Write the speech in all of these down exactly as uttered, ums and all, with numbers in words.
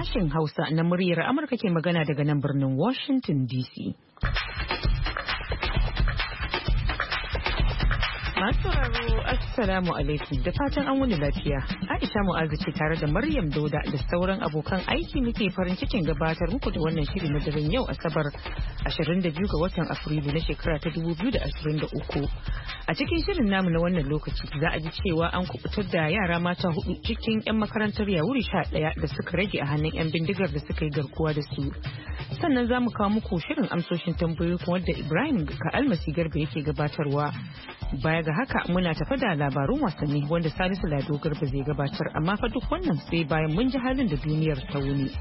sashen Hausa na muryar Amurka ke magana daga nan birnin Washington D C. Masu sauraro Assalamu alaikum da fatan an wuni lafiya. Aisha Mu'azu ce tare da Maryam Dauda da sauran abokan aiki muke farin cikin gabatar muku da wannan shiri na daren yau Asabar ashirin da biyu ga watan Afrilu na shekara ta dubu biyu da ashirin da uku. A cikin shirin namu na wannan lokaci za a ji cewa an kubutar da yara mata hudu cikin 'yan makarantar Yawuri sha ɗaya da suka rage a hannun 'yan bindigar da suka yi garkuwa da su. Sannan za mu kawo muku shirin amsoshin tambayoyi wanda Ibrahim Ka'almasi Garba yake gabatarwa. Baya ga haka muna tafa da labarun wasanni wanda Salisu Lado Garba zai gabatar, amma fa duk wannan sai bayan mun ji halin da duniyar ta wuni.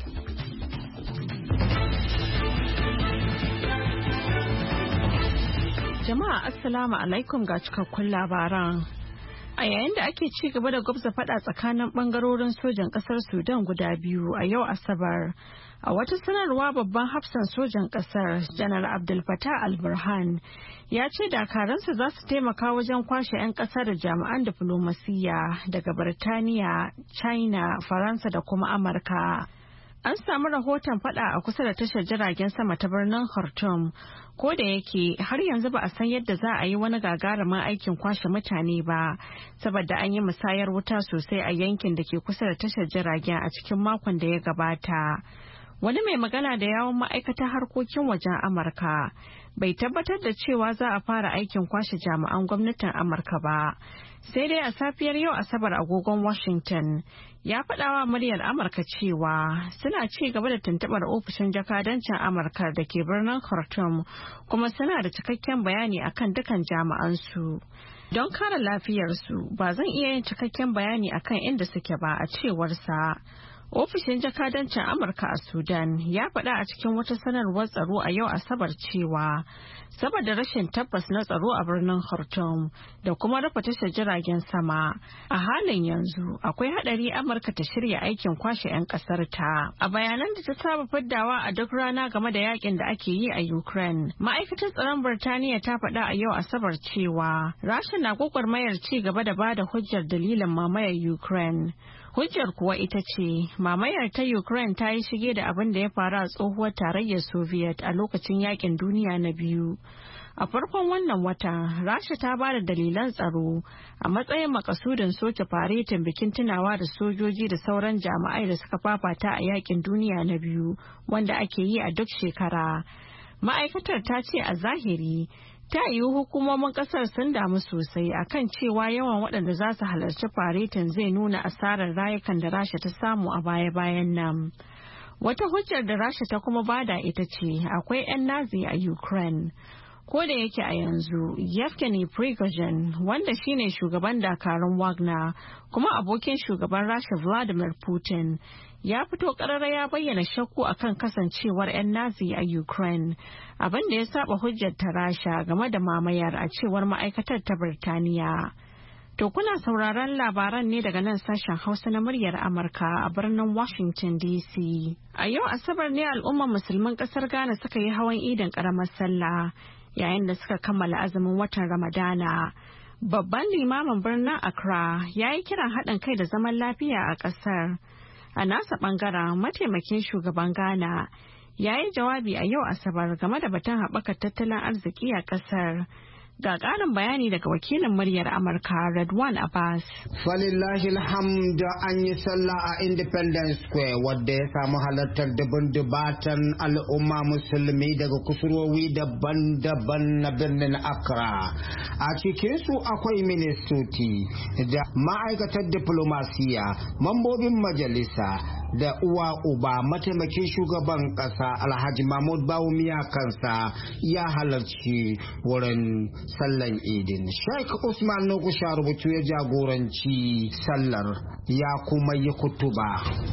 Jama'a Assalamu alaikum ga cikakkun labaran. A yayin da ake ci gaba da gwabza fada tsakanin bangarorin sojan kasar Sudan guda biyu a yau Asabar, a wata sanarwa babban hafsan sojan kasar Janar Abdul Fattah al-Burhan ya ce dakaransa za su taimaka wajen kwashe 'yan kasar da jami'an diflomasiyya daga Birtaniya, China, Faransa da kuma Amurka. An samu rahoton fada a kusa da tashar jiragen sama ta birnin Khartoum, ko da yake har yanzu ba a san yadda za a yi wani gagarumin aikin kwashe mutane ba, saboda an yi musayar wuta sosai a yankin da ke kusa da tashar jiragen a cikin makon da ya gabata. Wani mai magana da yawon ma'aikatar harkokin wajen Amurka bai tabbatar da cewa za a fara aikin kwashe jami'an gwamnatin Amurka ba. Sai dai a safiyar yau Asabar agogon Washington ya faɗawa muryar Amurka cewa suna ci gaba da tuntuɓar ofishin jakadancin Amurka da ke birnin Khartoum, kuma suna da cikakken bayani akan dukan jami'ansu. Don kare lafiyarsu ba zan iya yin cikakken bayani akan inda suke ba, a cewarsa. Ofishin jakadancin Amurka a Sudan ya faɗa a cikin wata sanarwar tsaro a yau Asabar cewa saboda rashin tabbas na tsaro a birnin Khartoum da kuma rufe tashar jiragen sama, a halin yanzu akwai haɗari Amurka ta shirya aikin kwashe 'yan ƙasar ta. A bayanan da ta saba fiddawa a duk rana game da yakin da ake yi a Ukraine, ma'aikatar tsaron Birtaniya ta faɗa a yau Asabar cewa Rasha na gwagwarmayar ci gaba da bada hujjar dalilin mamayar Ukraine. Hujjar kuwa ita ce mamayar ta Ukraine ta yi shige da abin da ya faru a tsohuwar tarayyar Soviet a lokacin yakin duniya na biyu. A farkon wannan wata, Rasha ta ba da dalilan tsaro a matsayin makasudin soke faretin bikin tunawa da sojoji da sauran jami'ai da suka fafata a yakin duniya na biyu, wanda ake yi a duk shekara. Ma'aikatar ta ce a zahiri ta yiwu hukumomin kasar sun damu sosai akan cewa yawan waɗanda za su halarci faretin zai nuna asarar rayukan da Rasha ta samu a baya-bayan nan. Wata hujjar da Rasha ta kuma bada ita ce akwai 'yan Nazi a Ukraine. Ko da yake a yanzu Yevgeny Prigozhin, wanda shine shugaban dakarun Wagner kuma abokin shugaban Rasha Vladimir Putin, ya fito karara ya bayyana shakku akan kasancewar 'yan Nazi a Ukraine, abin da ya saba hujjar ta Rasha game da mamayar, a cewar ma'aikatar ta Birtaniya. To kuna sauraron labaran ne daga nan sashen Hausa na muryar Amurka a birnin Washington D C. A yau Asabar ne al'ummar musulman kasar Ghana suka yi hawan idin karamar sallah yayin da suka kammala azumin watan Ramadana. Babban limamin birnin Accra ya yi kiran haɗin kai da zaman lafiya a ƙasar. A nasa ɓangaren mataimakin shugaban Ghana ya yi jawabi a yau Asabar game da batun haɓakar tattalin arziki a ƙasar. Ga ƙarin bayani daga wakilin muryar Amurka Redwan Abbas. Falillahi alhamdu, an yi sallah a Independence Square wadda ya samu halartar dabin dubatan al'umma musulmi daga kusurwowi daban-daban na birnin Accra. A cikinsu akwai ministoci da ma'aikatar diplomasiya, mambobin majalisa da uwa uba. Mataimakin shugaban ƙasa Alhaji Mahmud Bawumia kansa ya halarci wurin sallan idin. Sheikh Usman Nugusha rubutu ya jagoranci sallar ya kuma yi kutuba.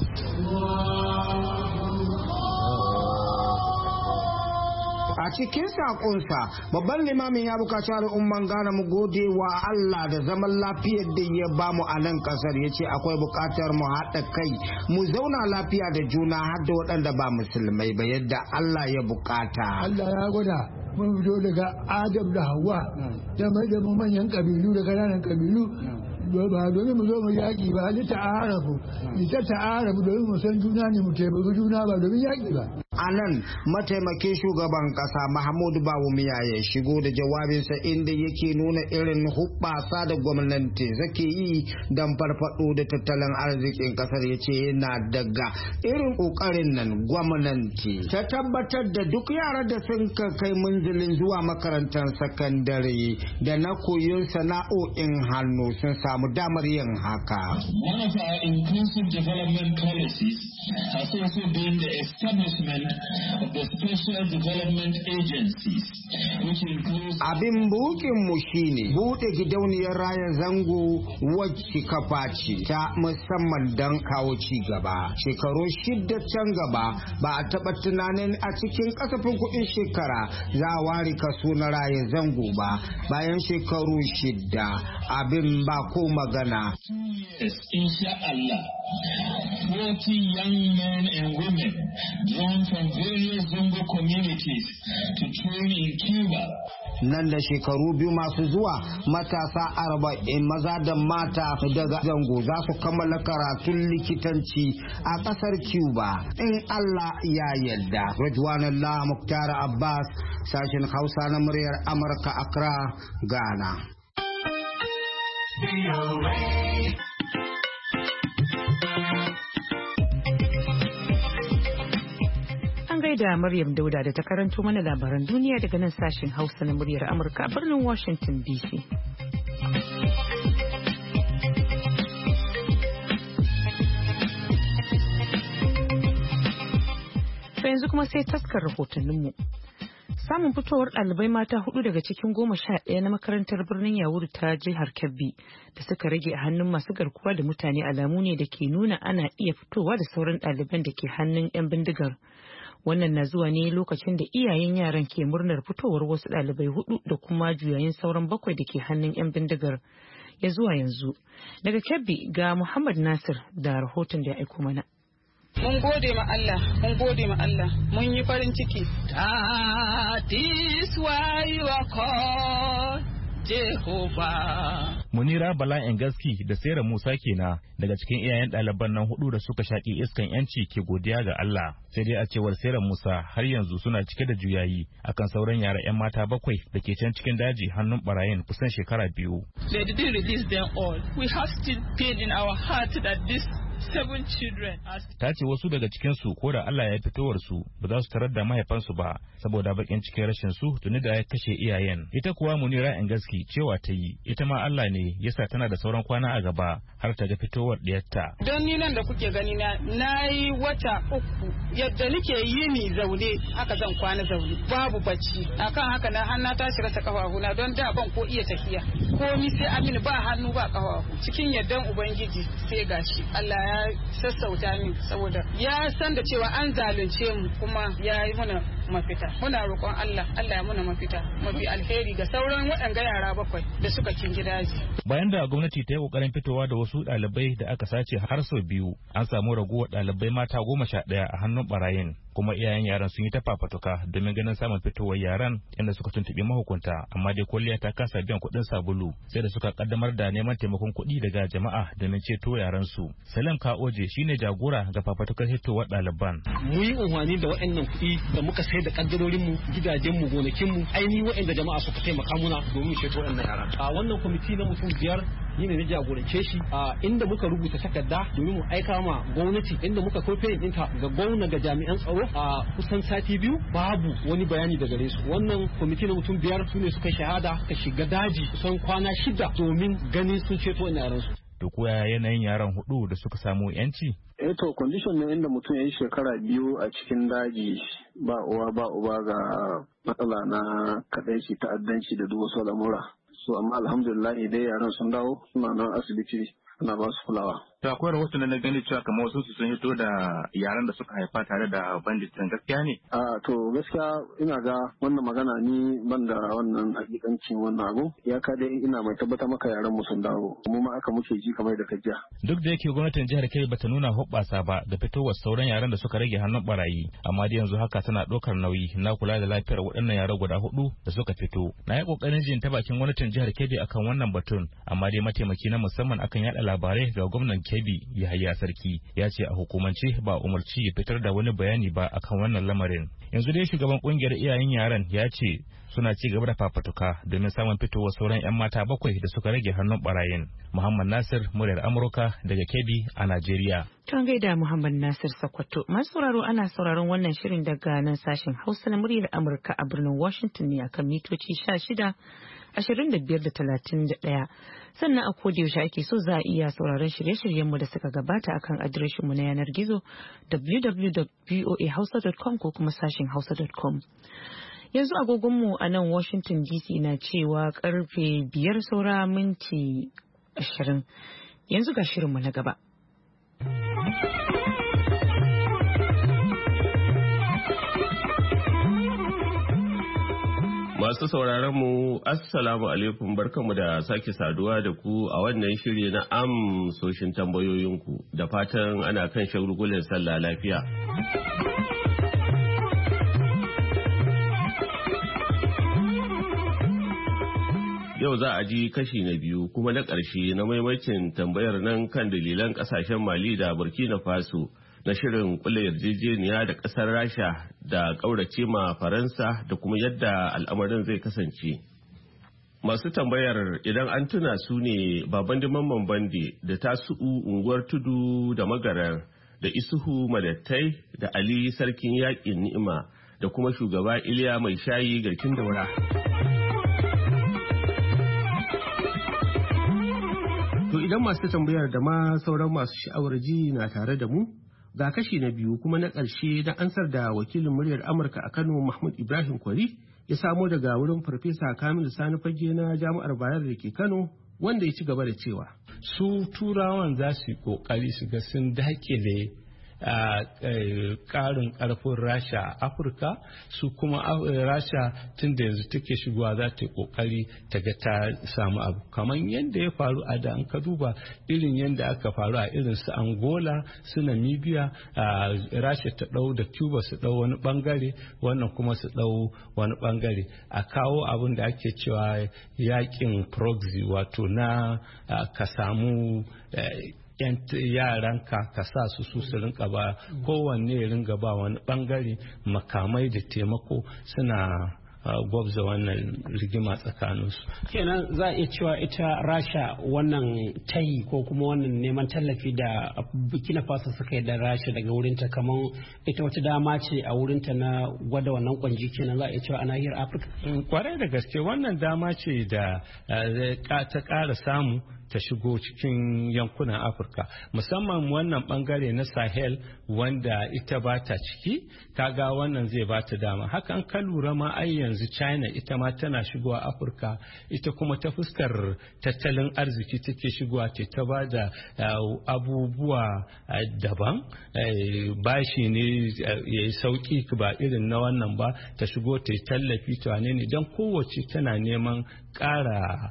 A cikin sakonsa babban limamin ya bukaci al'umman Ghana mu gode wa Allah da zaman lafiyar da ya bamu a nan kasar. Ya ce akwai bukatar mu haɗa kai mu zauna lafiya da juna har da waɗanda ba musulmai ba yadda Allah ya bukata. Allah ya gwada mun fito daga Adam da Hawwa da mai da manyan kabilu da ƙananan kabilu ba domin mu zo mu yaƙi ba ni ta'arafu ni ta ta'arafu domin mu san juna ne mu taimaki juna ba domin yaƙi ba. A nan mataimakin shugaban kasa Mahmudu Bawumia ya shigo da jawabinsa inda yake nuna irin hubbasa da gwamnati zake yi don farfado da tattalin arzikin kasar, ya ce yana daga irin kokarin nan gwamnati ta tabbatar da duk yara da sun kai munzilin zuwa makarantar sakandare da na koyon sana'o'in hannu sun samu damar yin haka. One of our inclusive development policies has also been the establishment of the special development agencies, which includes abin bukin mu shine bude gidauniyar raya zango wacce kafa ce ta musamman don kawo ci gaba. Shekaru shida can gaba ba a taɓa tunanin a cikin kasafin kuɗin shekara za a ware kaso na raya zango ba. Bayan shekaru shida abin ba ko magana. Insha Allah, forty young men and women drawn from various Zongo communities to train in Cuba. Nan da shekaru biyu masu zuwa matasa arba'in maza da mata daga zango za su kammala karatun likitanci a kasar Cuba in Allah ya yarda. Ridwanullah Muktar Abbas, sashen Hausa na muryar Amurka, Accra, Ghana. Da Maryam Dauda da ta karanto mana labaran duniya daga nan sashen Hausa na muryar Amurka a birnin Washington D C. To yanzu kuma sai taskar rahotanninmu. Samun fitowar ɗalibai mata hudu daga cikin goma sha ɗaya na makarantar birnin Yawuru ta jihar Kebbi da suka rage a hannun masu garkuwa da mutane alamu ne da ke nuna ana iya fitowa da sauran ɗaliban da ke hannun 'yan bindigar. Wannan na zuwa ne lokacin da iyayen yaran ke murnar fitowar wasu ɗalibai hudu da kuma juyayin sauran bakwai da ke hannun 'yan bindigar ya zuwa yanzu. Daga Kebbi ga Muhammad Nasir da rahoton da ya aiko mana. Mun gode ma Allah, mun gode ma Allah, mun yi farin ciki. That is why you are called Jehovah. Munira Bala Engaski da Sera Musa kenan daga cikin iyayen ɗaliban nan hudu da suka shaƙi iskan yanci ke godiya ga Allah. Sai dai a cewar Sera Musa har yanzu suna cike da juyayi akan sauran yara 'yan mata bakwai da ke can cikin daji hannun barayin kusan shekara biyu. They didn't release them all. We have still pain in our heart that this seven children. Ta ce wasu daga cikinsu ko da Allah ya fitowar su ba za su tarar da mahaifansu ba saboda bakin cikin rashin su tuni da ya kashe iyayen. Ita kuwa Munira Engaski cewa ta yi ita ma Allah ne yasa tana da sauran kwana a gaba har ta ga fitowar diyarta. Don ni nan da kuke gani na nayi wata uku yadda nake yini zaune haka zan kwana zaune babu bacci akan haka na har na tashi rasa kafafuna don da ban ko iya tafiya ko ni sai amini ba hannu ba kafafu cikin yardan ubangiji sai gashi Allah ya sassauta min saboda ya san da cewa an zalunce mu kuma ya yi mana mafita. Muna roƙon Allah Allah ya muna mafita mafi alheri ga sauran waɗanga yara bakwai da suka kin gidaji. Bayan da gwamnati ta yi ƙoƙarin fitowa da wasu ɗalibai da aka sace har sau biyu an samu raguwar ɗalibai mata goma sha ɗaya a hannun barayin kuma iyayen yaran sun yi ta fafatuka domin ganin samun fitowar yaran inda suka tuntuɓi mahukunta amma dai kwalliya ta kasa biyan kuɗin sabulu sai da suka kaddamar da neman taimakon kuɗi daga jama'a domin ceto yaran su. Salim Kaoje shine jagora ga fafatukar hitowar ɗaliban. Mu yi umarni da waɗannan kuɗi da muka sai da kaddarorin mu gidajen mu gonakin mu ainihin waɗanda jama'a suka taimaka muna domin ceto waɗannan yaran. A wannan kwamiti na mutum biyar ni ne na jagorance shi a inda muka rubuta takarda domin mu aika ma gwamnati inda muka kofe ɗinta ga gwamna ga jami'an tsaro a kusan sati biyu babu wani bayani daga gare su. Wannan kwamiti na mutum biyar su ne suka shahada ka shiga daji kusan kwana shida domin ganin sun ceto wannan yaran su. To koya yanayin yaran hudu da suka samu yanci? Eh to condition ne inda mutum ya yi shekara biyu a cikin daji ba uwa ba uba ga matsala na kadaici ta'addanci da duk wasu al'amura. So amma alhamdulillah dai yaran sun dawo suna nan asibiti suna ba su kulawa. To akwai rahoton da na gani cewa kamar wasu su sun hito da yaran da suka haifa tare da bandit din, gaskiya ne? A to gaskiya ina ga wannan magana ni ban da wannan hakikancin wannan abu. Ya ka dai ina mai tabbatar maka yaran mu sun dawo. Mu ma aka muke ji kamar da kajiya. Duk da yake gwamnatin jihar Kebbi bata nuna hoɓɓasa ba da fitowar sauran yaran da suka rage hannun barayi, amma dai yanzu haka tana ɗaukar nauyi na kula da lafiyar waɗannan yara guda hudu da suka fito. Na yi ƙoƙarin jin ta bakin gwamnatin jihar Kebbi akan wannan batun, amma dai mataimaki na musamman akan yaɗa labarai ga gwamnan Kebbi Yahaya Sarki ya ce a hukumance ba umarci ya fitar da wani bayani ba akan wannan lamarin. Yanzu dai shugaban kungiyar iyayen yaran ya ce suna ci gaba da fafatuka domin samun fitowar sauran 'yan mata bakwai da suka rage hannun barayin. Muhammad Nasir, muryar Amurka daga Kebbi a Najeriya. Tun gaida Muhammad Nasir Sokoto. Masu sauraro ana sauraron wannan shirin daga nan sashen Hausa na muryar Amurka a birnin Washington ne akan mitoci sha shida, ashirin da biyar da talatin da ɗaya. Sannan a koda yaushe ake so za a iya sauraron shirye-shiryenmu da suka gabata akan adireshinmu na yanar gizo w w w dot voa hausa dot com ko kuma sashen hausa dot com. Yanzu agogonmu a nan Washington D C na cewa karfe biyar saura minti ashirin. Yanzu ga shirinmu na gaba. Masu sauraron mu assalamu alaikum, barkanmu da sake saduwa da ku a wannan shiri na amsoshin tambayoyinku, da fatan ana kan shagulgulan sallah lafiya. Yau za a ji kashi na biyu kuma na ƙarshe na maimacin tambayar nan kan dalilan ƙasashen Mali da Burkina Faso na shirin kula yarjejeniya da ƙasar Rasha da ƙaurace ma Faransa da kuma yadda al'amarin zai kasance. Masu tambayar idan an tuna su ne Babandi Mamman Bande da Tasu'u Unguwar Tudu da Magarar da Isuhu Madattai da Ali Sarkin Yaƙin Ni'ima da kuma shugaba Iliya Mai Shayi Garkin Daura. To idan masu tambayar da ma sauran masu sha'awar ji na tare da mu, ga kashi na biyu kuma na ƙarshe na ansar da wakilin muryar Amurka a Kano Mahmud Ibrahim Kwari ya samo daga wurin Farfesa Kamilu Sani Fage na Jami'ar Bayero da ke Kano, wanda ya ci gaba da cewa. Su turawan za su yi ƙoƙari su ga sun dakile a karin karfin rasha a afirka, su kuma rasha tun da yanzu take shigowa za ta yi kokari ta ga ta samu abu kamar yadda ya faru a da an ka duba irin yadda aka faru a irin su angola su namibia, rasha ta dau da cuba su dau wani bangare, wannan kuma su dau wani bangare, a kawo abin da ake cewa yakin proxy, wato na ka samu yan yaranka ka sa su su su rinka ba kowanne ringa ba wani bangare makamai da taimako, suna gwabza wannan rigima tsakaninsu. Kenan za a iya cewa ita rasha wannan tayi ko kuma wannan neman tallafi da Burkina Faso suka yi da rasha daga wurinta, kamar ita wata dama ce a wurinta na gwada wannan kwanji, kenan za a iya cewa a nahiyar Afirka. Kwarai da gaske wannan dama ce da ta ƙara samu ta shigo cikin yankunan Afirka, musamman wannan bangare na Sahel wanda ita ba ta ciki, kaga wannan zai ba ta dama. Hakan ka lura ma ai yanzu China ita ma tana shigowa Afirka, ita kuma ta fuskar tattalin arziki take shigowa ce ta ba da abubuwa daban, bashi ne ya yi sauki ba irin na wannan ba, ta shigo ta yi tallafi ta wane ne, don kowace tana neman ƙara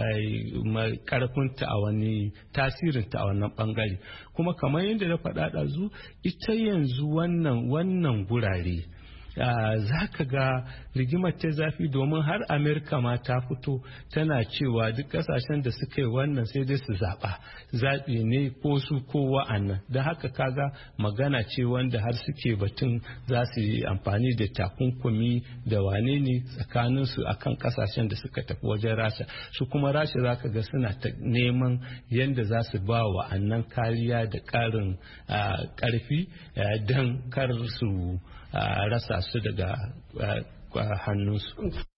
karfinta a wani tasirinta a wannan bangare. Kuma kamar yadda na faɗa ɗazu, ita yanzu wannan wannan gurare za ka ga rigimar ta zafi, domin har Amerika ma ta fito tana cewa duk kasashen da suka yi wannan sai dai su zaɓa, zaɓi ne ko su ko wa'annan. Da haka kaga magana ce wanda har suke batun za su yi amfani da takunkumi da wane ne tsakaninsu akan kasashen da suka tafi wajen rasha. Su kuma rasha za ka ga suna ta neman yadda za su ba wa'annan kariya da ƙarin ƙarfi don kar su rasa su daga hannunsu.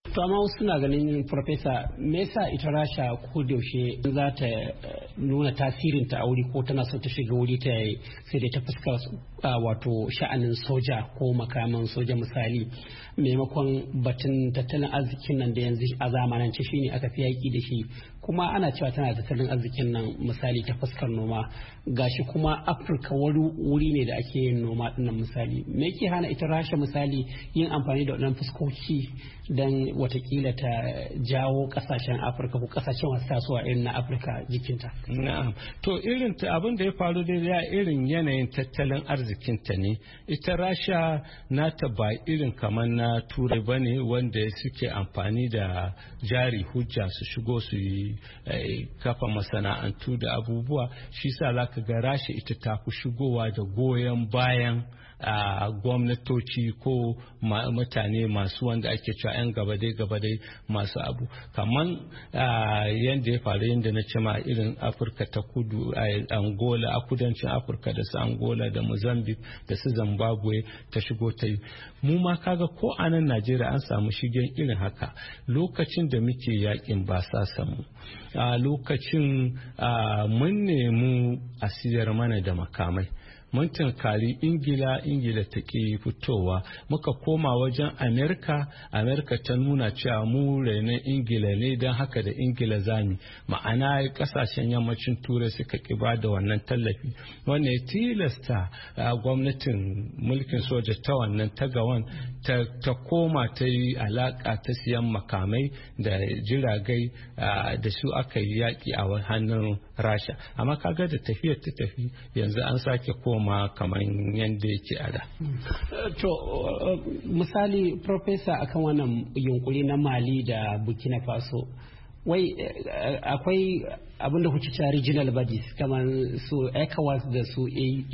To amma wasu suna ganin Profesa me yasa ita Rasha ko da yaushe za ta nuna tasirin ta a wuri ko tana son ta shiga wuri ta sai dai ta fuskar wato sha'anin soja ko makaman soja misali maimakon batun tattalin arzikin nan da yanzu a zamanance shine aka fi yaki da shi kuma ana cewa tana tattalin arzikin nan misali ta fuskar noma gashi kuma Afirka wuri ne da ake yin noma dinnan misali me yake hana ita Rasha misali yin amfani da waɗannan fuskoki don watakila ta jawo kasashen Afirka ko kasashen wasu tasowa irin na Afirka jikinta. Na'am. To irin abin da ya faru da ya irin yanayin tattalin arzikinta ne. Ita Rasha nata ba irin kamar na Turai ba ne wanda suke amfani da jari hujja su shigo su yi kafa masana'antu da abubuwa. Shi sa za ka ga Rasha ita ta fi shigowa da goyon bayan a uh, gwamnatoci ko mutane masu wanda ake cewa 'yan gabadai gabadai masu abu kamar uh, yadda ya faru yadda na ce ma irin Afirka ta kudu a uh, Angola a kudancin Afirka da su Angola da Mozambique da su Zimbabwe ta shigo ta yi mu ma kaga ko a nan Najeriya an samu shigen irin haka lokacin da muke yakin ba sa samu a uh, lokacin uh, mun nemi a siyar mana da makamai mun tunkari ingila ingila ta ke fitowa muka koma wajen amerika amerika ta nuna cewa mu renon ingila ne don haka da ingila zami ma'ana kasashen yammacin turai suka kiba da wannan tallafi wanda ya tilasta gwamnatin mulkin soja ta wannan tagawan ta koma ta yi alaka ta siyan makamai da jiragai da su aka yi yaƙi a hannun rasha amma kaga da tafiyar ta tafi yanzu an sake koma ma kamar yadda yake a da. To misali Profesa akan wannan yunkuri na Mali da Burkina Faso wai akwai abin da kuke cewa regional bodies kamar su ECOWAS da su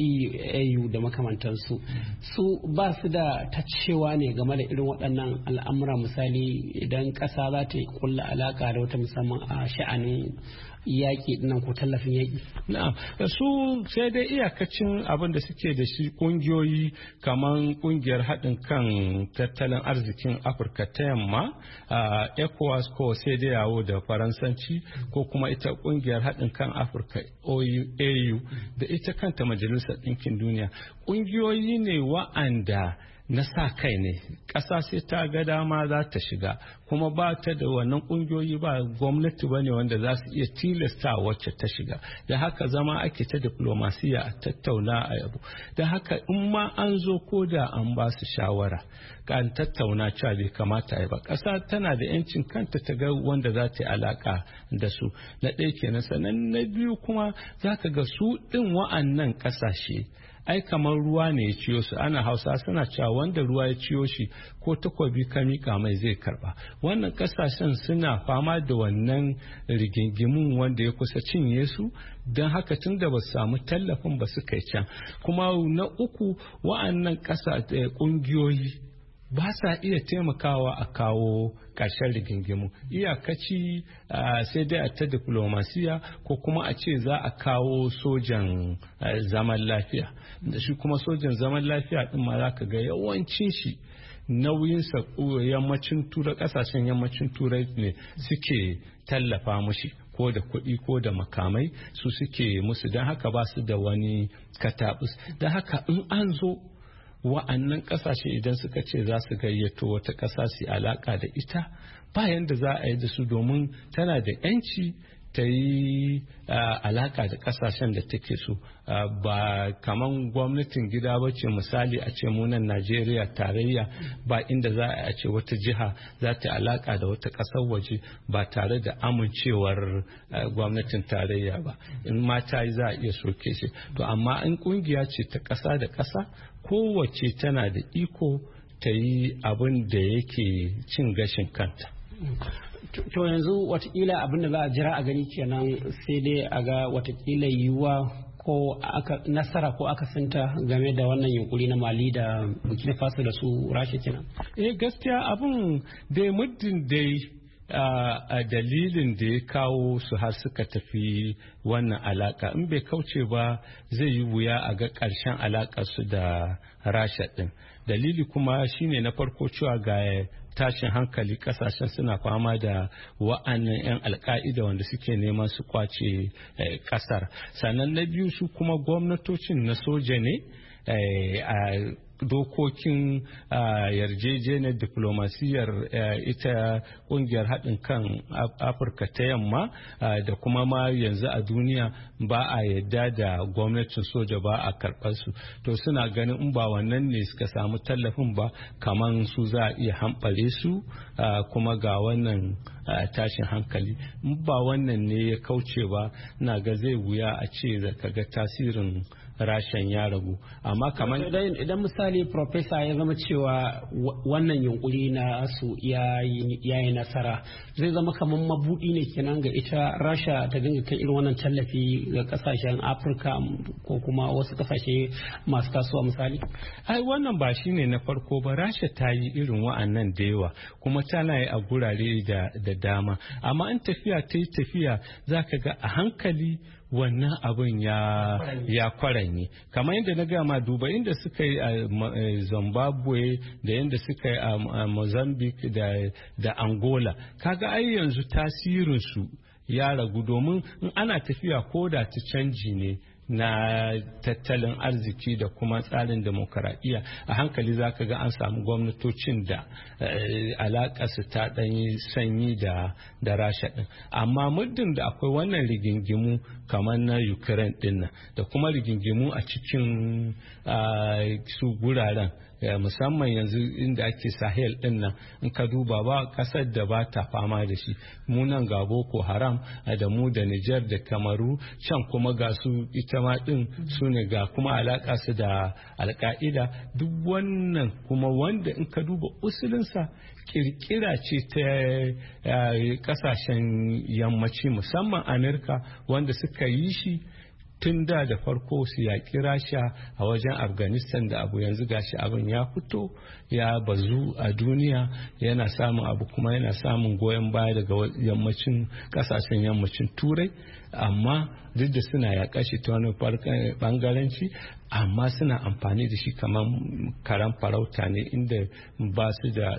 A U da makamantansu su ba su da tacewa ne game da irin waɗannan al'amura misali idan ƙasa za ta yi kulla alaka da wata musamman a sha'anin yaƙi nan ko tallafin yaƙi. Na'am, su sai dai iyakacin abin da suke da shi ƙungiyoyi kamar ƙungiyar haɗin kan tattalin arzikin Afirka ta yamma a ECOWAS ko sai dai yawo da Faransanci ko kuma ita ƙungiyar haɗin kan Afirka A U da ita kanta Majalisar Ɗinkin Duniya ƙungiyoyi ne wa'anda na sa kai ne ƙasa sai ta ga dama za ta shiga kuma ba ta da wannan ƙungiyoyi ba gwamnati ba ne wanda za su iya tilasta wacce ta shiga da haka zama ake ta diplomasiya a tattauna a yabo da haka in ma an zo ko da an ba su shawara kan tattauna cewa bai kamata ya ba ƙasa tana da yancin kanta ta ga wanda za ta yi alaka da su na ɗaya kenan sannan na biyu kuma za ka ga su ɗin wa'annan ƙasashe ai kamar ruwa ne ya ciyo su ana hausa suna cewa wanda ruwa ya ciyo shi ko takobi ka mika mai zai karba wannan kasashen suna fama da wannan rigingimun wanda ya kusa cinye su don haka tun da ba su samu tallafin ba su kai can kuma na uku wa'annan kasa kungiyoyi ba sa iya taimakawa a kawo ƙarshen rigingimu iyakaci sai dai a ta diplomasiya ko kuma a ce za a kawo sojan zaman lafiya da shi kuma sojan zaman lafiya din ma za ka ga yawancin shi nauyinsa yammacin turai ƙasashen yammacin turai ne suke tallafa mushi ko da kuɗi ko da makamai su suke musu don haka ba su da wani katabus don haka in an zo wa'annan kasashe idan suka ce za su gayyato wata ƙasa su alaka da ita bayan da za a yi da su domin tana da yanci ta yi alaka da kasashen da take so ba kaman gwamnatin gida ba ce misali a ce munan Najeriya tarayya ba inda za a ce wata jiha za ta alaka da wata ƙasar waje ba tare da amincewar gwamnatin tarayya ba in ma ta yi za a iya soke shi to amma in kungiya ce ta ƙasa da ƙasa kowace tana da iko ta yi abin da yake cin gashin kanta. To yanzu watakila abin da za a jira a gani kenan sai dai a ga watakila yiwuwa ko aka nasara ko aka sinta game da wannan yunkuri na Mali da Burkina Faso da su Rasha kenan. Eh gaskiya abin da muddin dai a dalilin da ya kawo su har suka tafi wannan alaka in bai kauce ba zai yi wuya a ga ƙarshen alakar su da Rasha din dalili kuma shine na farko cewa ga tashin hankali kasashen suna fama da wa'annan 'yan alka'ida wanda suke neman su kwace kasar. Sannan na biyu su kuma gwamnatocin na soja ne a dokokin yarjejeniyar diplomasiyar ita kungiyar haɗin kan Afirka ta yamma da kuma ma yanzu a duniya ba a yadda da gwamnatin soja ba a karɓar su. To suna ganin in ba wannan ne suka samu tallafin ba kaman su za a iya hamɓare su kuma ga wannan tashin hankali. In ba wannan ne ya kauce ba na ga zai wuya a ce ka ga tasirin rashin ya ragu. Amma kamar idan misali profesa ya zama cewa wannan yunkuri na su ya yi nasara zai zama kamar mabudi ne kenan ga ita rasha ta dinga kai irin wannan tallafi ga kasashen afirka ko kuma wasu kasashe masu tasowa misali. Ai wannan ba shine na farko ba, rasha ta yi irin wa'annan da yawa kuma tana yi a gurare da dama, amma in tafiya ta yi tafiya za ka ga a hankali wannan abin ya ya kwaranye. Kamar yadda na gama duba inda suka yi a Zimbabwe da yadda suka yi a Mozambique da Angola, kaga ai yanzu tasirinsu ya ragu, domin in ana tafiya ko da ta canji ne na tattalin arziki da kuma tsarin demokaradiyya, a hankali za ka ga an samu gwamnatocin da alaƙa su ta ɗanyi sanyi da da rasha ɗin. Amma muddin da akwai wannan rigingimu kamar na Ukraine ɗin nan da kuma rigingimu a cikin su guraren, musamman yanzu inda ake Sahel din nan, in ka duba ba kasar da ba ta fama da shi. Mu nan ga Boko Haram da mu da Niger da Kamaru, can kuma ga su ita ma din su ne ga kuma alaka su da Al-Qaida. Duk wannan kuma wanda in ka duba usulinsa kirkira ce ta kasashen yammaci musamman Amerika wanda suka yi shi tun da da farko su yaƙi rasha a wajen Afghanistan da abu yanzu gashi abin ya fito ya bazu a duniya, yana samun abu kuma yana samun goyon baya daga yammacin kasashen yammacin turai. Amma duk da suna yaƙa shi ta wani bangaranci, amma suna amfani da shi kamar karan farauta ne, inda ba su da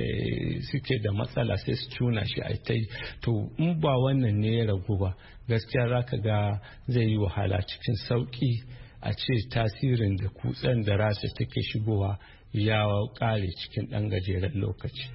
suke da matsala sai su cuna shi a ta yi. To in ba wannan ne ya ragu ba, gaskiya za ka ga zai yi wahala cikin sauƙi a ce tasirin da kutsen da rasha take shigowa ya ƙare cikin ɗan gajeren lokaci.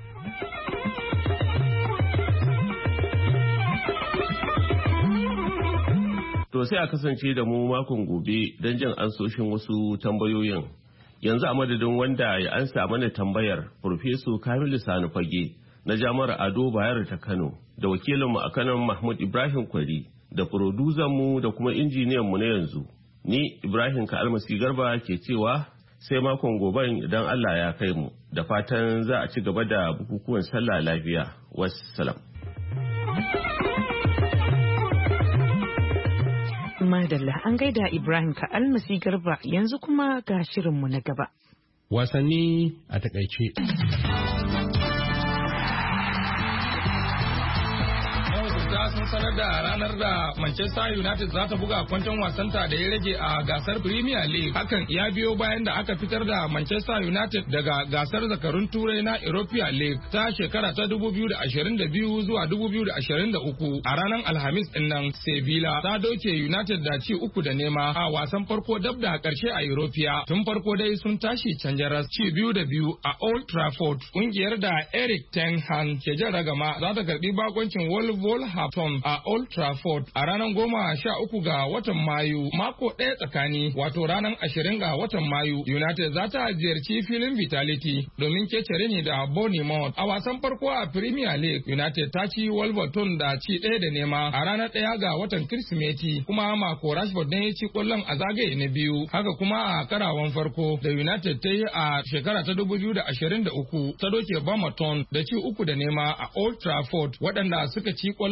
To sai a kasance da mu makon gobe don jin ansoshin wasu tambayoyin. Yanzu a madadin wanda ya ansa mana tambayar Farfeso Kamilu Sani Fage na Jami'ar Ado Bayero ta Kano, da wakilinmu a Kano Mahmud Ibrahim Kwari, da mu da kuma injiniyanmu na yanzu. Ni Ibrahim Ka'almasi Garba ke cewa sai makon goben idan Allah ya kai mu, da fatan za a ci gaba da bukukuwan sallah lafiya. Wassalam. Madalla, an gaida Ibrahim Ka'almasi Garba. Yanzu kuma ga shirinmu na gaba. Wasanni a takaice. sun sanar da ranar da Manchester United za ta buga kwanton wasanta da ya rage a gasar Premier League. Hakan ya biyo bayan da aka fitar da Manchester United daga gasar zakarun Turai na Europa League ta shekara ta dubu biyu da ashirin da biyu zuwa dubu biyu da ashirin da uku. A ranar Alhamis din nan, Sevilla ta doke United da ci uku da nema a wasan farko dab da karshe a Europia. Tun farko dai sun tashi canjaras ci biyu da biyu a Old Trafford. Kungiyar da Eric Ten Hag ke jan ragama za ta karbi bakoncin Wolverhampton a Old Trafford a ranar goma sha uku ga watan Mayu, mako ɗaya tsakani, wato ranar ashirin ga watan Mayu. United za ta ziyarci filin Vitality domin kecere ne da Bournemouth. A wasan farko a Premier League, United ta ci Wolverhampton da ci ɗaya da nema a ranar ɗaya ga watan Kirsimeti, kuma mako Rashford ne ya ci ƙwallon a zagaye na biyu. Haka kuma a karawan farko da United ta yi a shekara ta dubu biyu da ashirin da uku ta doke Bournemouth da ci uku da nema a Old Trafford, waɗanda suka ci ƙwallon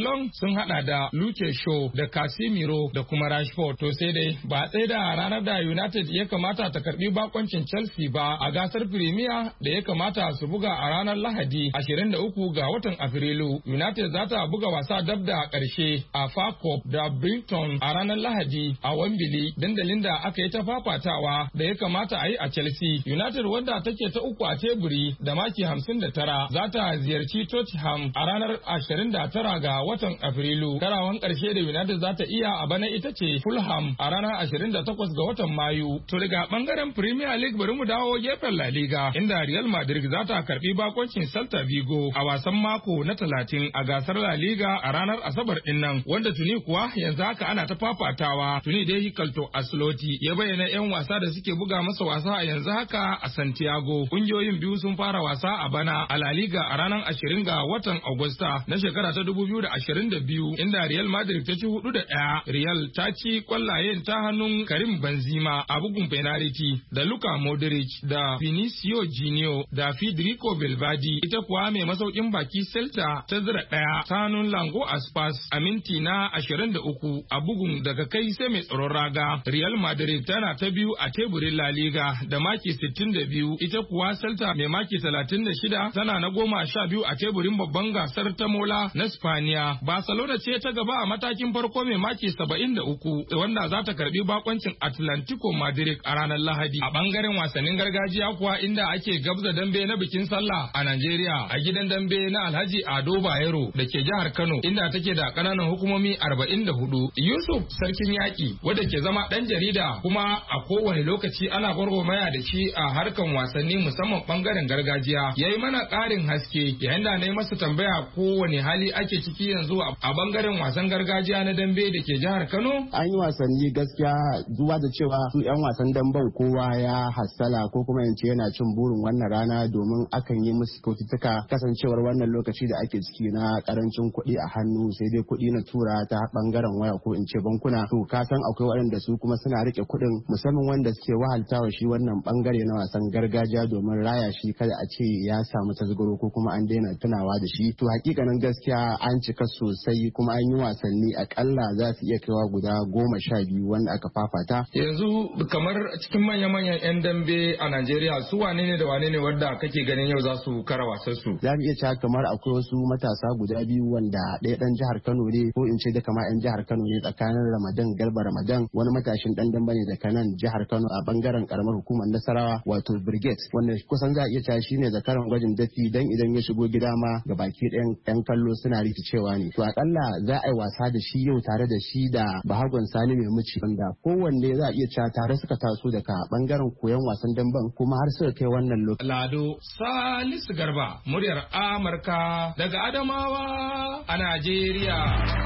sun hada da Luke Shaw da Casemiro da kuma Rashford. To sai dai ba tsaye da ranar da United ya kamata ta karbi bakoncin Chelsea ba a gasar Premier da ya kamata su buga a ranar Lahadi ashirin da uku ga watan Afrilu. United za ta buga wasa dab da karshe a F A Cup da Brighton a ranar Lahadi a Wembley, dandalin da aka yi ta fafatawa da ya kamata a yi a Chelsea. United wanda take ta uku a teburi da maki hamsin da tara za ta ziyarci Tottenham a ranar ashirin da tara ga watan Afrilu. Karawan karshe da United za ta iya a bana ita ce Fulham a ranar ashirin da takwas ga watan Mayu. To daga bangaren Premier League bari mu dawo gefen La Liga inda Real Madrid za ta karbi bakoncin Celta Vigo a wasan mako na talatin a gasar La Liga a ranar Asabar din nan, wanda tuni kuwa yanzu haka ana ta fafatawa. Tuni dai Hikalto Asloti ya bayyana 'yan wasa da suke buga masa wasa a yanzu haka a Santiago. Kungiyoyin biyu sun fara wasa a bana a La Liga a ranar ashirin ga watan Agusta na shekara ta dubu biyu da ashirin da biyu inda Real Madrid ta ci hudu da ɗaya. Real ta ci kwallayen ta hannun Karim Benzema a bugun penalty da Luka Modric da Vinicio Junior da Federico Valverde. Ita kuwa mai masaukin baki Celta ta zira ɗaya ta hannun Lango Aspas a minti na ashirin da uku a bugun daga kai sai mai tsaron raga. Real Madrid tana ta biyu a teburin La Liga da maki sittin da biyu. Ita kuwa Celta mai maki talatin da shida tana na goma sha biyu a teburin babban gasar ta Mola na Spaniya. Barcelona ce ta gaba a matakin farko mai maki saba'in da uku wanda za ta karbi bakoncin Atlantico Madrid a ranar Lahadi. A bangaren wasannin gargajiya kuwa inda ake gabza dambe na bikin sallah a Najeriya a gidan dambe na Alhaji Ado Bayero da ke jihar Kano inda take da kananan hukumomi arba'in da hudu. Yusuf Sarkin Yaki wanda ke zama dan jarida kuma a kowane lokaci ana gwargwamaya da shi a harkan wasanni musamman bangaren gargajiya yayi mana karin haske yayin da na yi masa tambaya kowane hali ake ciki yanzu a bangaren wasan gargajiya na dambe da ke jihar Kano. An yi wasanni gaskiya duba da cewa su 'yan wasan damben kowa ya hassala ko kuma yance yana cin burin wannan rana domin akan yi musu kyaututtuka kasancewar wannan lokaci da ake ciki na karancin kuɗi a hannu sai dai kuɗi na tura ta bangaren waya ko in ce bankuna. To ka san akwai waɗanda su kuma suna rike kuɗin musamman wanda suke wahaltawa shi wannan bangare na wasan gargajiya domin raya shi kada a ce ya samu tasgaro ko kuma an daina tunawa da shi. To hakikanin gaskiya an cika sosai kuma an yi wasanni akalla za su iya kaiwa guda goma sha biyu wanda aka fafata. Yanzu kamar cikin manya-manyan 'yan dambe a Najeriya su wane ne da wane ne wanda kake ganin yau za su kara wasan su? Za mu iya cewa kamar akwai wasu matasa guda biyu wanda ɗaya ɗan jihar Kano ne ko in ce da kama 'yan jihar Kano ne tsakanin Ramadan Garba Ramadan wani matashin ɗan dambe ne daga nan jihar Kano a bangaren karamar hukumar Nasarawa wato Brigade wanda kusan za a iya cewa shine zakaran gwajin dafi dan idan ya shigo gida ma ga baki ɗayan 'yan kallo suna rikicewa ne. To akalla za a yi wasa da shi yau tare da shi da Bahagon Sani mai muci wanda kowanne za a iya cewa tare suka taso daga bangaren koyon wasan damben kuma har suka kai wannan lokaci. Lado Salisu Garba muryar Amurka daga Adamawa a Najeriya.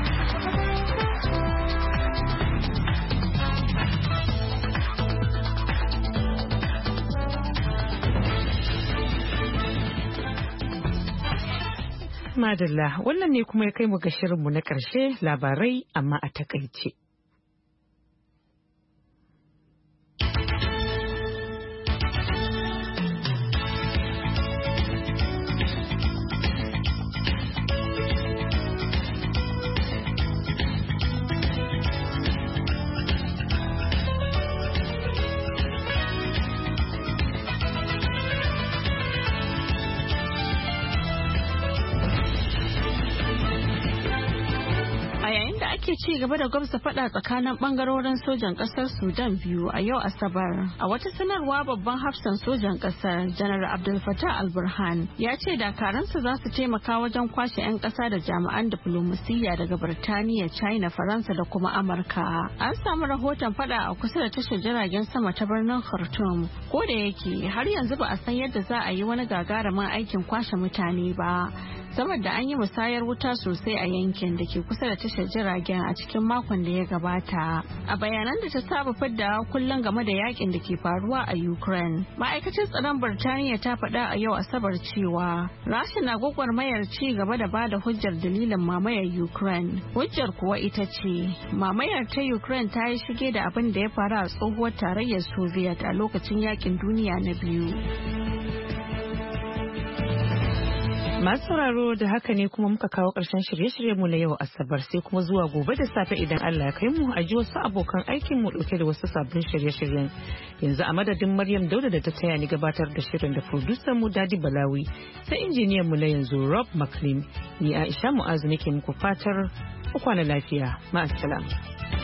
Madalla wannan ne kuma ya kai mu ga shirinmu na ƙarshe labarai amma a takaice. ake ci gaba da gwamza fada tsakanin bangarorin sojan kasar Sudan biyu a yau Asabar. A wata sanarwa babban hafsan sojan kasar Janar Abdul Fattah al-Burhan ya ce dakaransa za su taimaka wajen kwashe 'yan kasa da jami'an diflomasiyya daga Birtaniya, China, Faransa da kuma Amurka. An samu rahoton fada a kusa da tashar jiragen sama ta birnin Khartoum. Ko da yake har yanzu ba a san yadda za a yi wani gagarumin aikin kwashe mutane ba. Saboda an yi musayar wuta sosai a yankin da ke kusa da tashar jiragen a cikin makon da ya gabata. A bayanan da ta saba fidda kullum game da yakin da ke faruwa a Ukraine, ma'aikatar tsaron Birtaniya ta faɗa a yau Asabar cewa Rasha na gwagwarmayar ci gaba da ba da hujjar dalilin mamayar Ukraine. Hujjar kuwa ita ce mamayar ta Ukraine ta yi shige da abin da ya faru a tsohuwar tarayyar Soviet a lokacin yakin duniya na biyu. Masu sauraro da haka ne kuma muka kawo ƙarshen shirye-shiryenmu na yau Asabar sai kuma zuwa gobe da safe idan Allah ya kai mu a ji wasu abokan aikin mu ɗauke da wasu sabbin shirye-shiryen. Yanzu a madadin Maryam Dauda da ta taya ni gabatar da shirin da producer mu Dadi Balawi sai injiniyan mu na yanzu Rob McLean ni Aisha Mu'azu nake muku fatar ku kwana lafiya. Ma'assalam.